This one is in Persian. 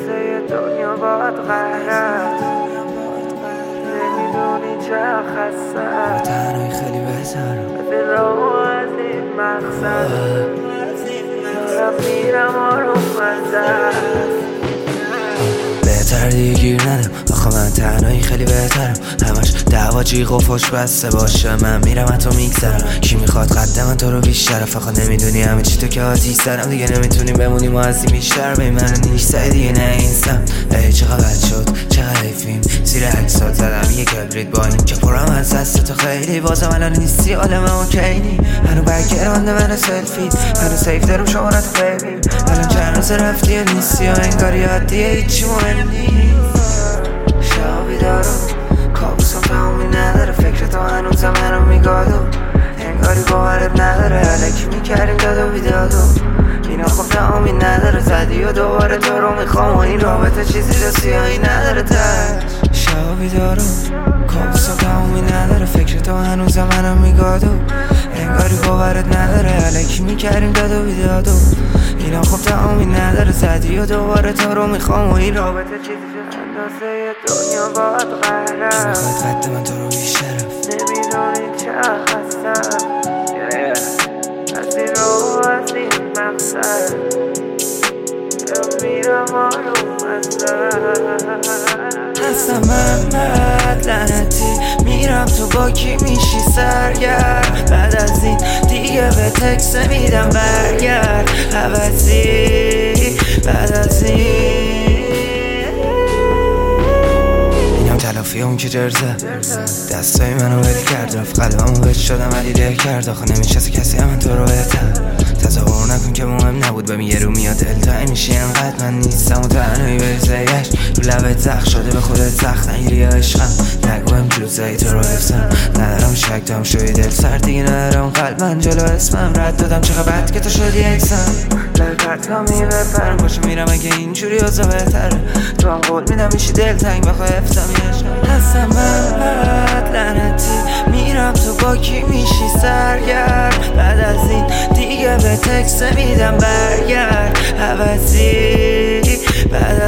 اندازه دنیا باد قهرت نمیدونی چه خستم تنهایی خیلی بهترم به راه از این مقصد دارم میرم آروم منزل بهتر دیگه گیر ندم آخه من تنهایی خیلی بهترم همش دعوا جیغ و فش بسته باشه من میرم حتی میگذرم کی میخواد قد من تو رو بیشتر فقط نمیدونی همه چی تو که آتیش زدم دیگه نمیتونیم بمونیم و از این بیشتر به من نیست دیگه نه اینستم ای چقدر بد شد چقدر حیفیم زیر عکسات زدم یه کبریت با این که پرم از دست تو خیلی بازم الان نیستی حال من اوکینی هنو برگرانده من سلفی هنو سیف دارم شما رو تو ببین الان چند روز رفتی یا نیستی و انگار یادیه هیچی مهم نیست شب بیدارم کابوسم تمومی نداره فکر تو هنوزم منو میگادو انگاری باورت نداره علکی میکردیم داد و بیدادو اینا خب تمامی نداره زدی و دوباره تو رو میخوام و این رابطه چیزی جا سیاهی نداره تش شب بیدارم کابوسم تمومی نداره فکر تو هنوزم منو میگادو انگاری باورت نداره علکی میکردیم داد و بیدادو اینا خب تمامی نداره زدی و دوباره تو رو میخوام و این رابطه چیزی جا اندازه دنیا باد قهرت میخواد قد من تو رو بیشترم نمیدونی چه خستم از این رو از این مقصد میرم آروم هستم محمد لعنتی میرم تو با کی میشی سرگرد بعد از این دیگه به تکس میدم برگرد عوضی بعد از اینم تلافی اون که جرزه دستای منو ول کرد رفت قلبمو بهت شدم ولی ده کرد آخه نمیشسته کسی من تو رو بهتر تصور نکن که مهم نبود بهم یه رو میاد دلتایی میشی انقدر من نیستم و تنهایی بریزهیش رو لبت زخ شده به خودت سخت نگیری یا عشقم نگو هم جلوزایی تو رو حفظم ندارم شک دام شوی دل سر دیگه ندارم قلب من جلو اسمم رد دادم چقدر بد که تو شدی اکسم لبت کامی بپرم پاشو میرم اگه اینجوری اوزا بهتره تو هم قول میدم میشی دلتنگ بخواه حفظم یه عشقم هستم محمد لعنتی میرم تو با کی میشی سرگرد بعد از این دیگه به تکس میدم برگرد عوضی بعد